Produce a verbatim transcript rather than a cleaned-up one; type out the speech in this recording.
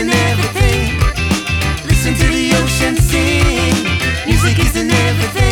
isn't everything. Listen to the ocean sing. Music isn't everything.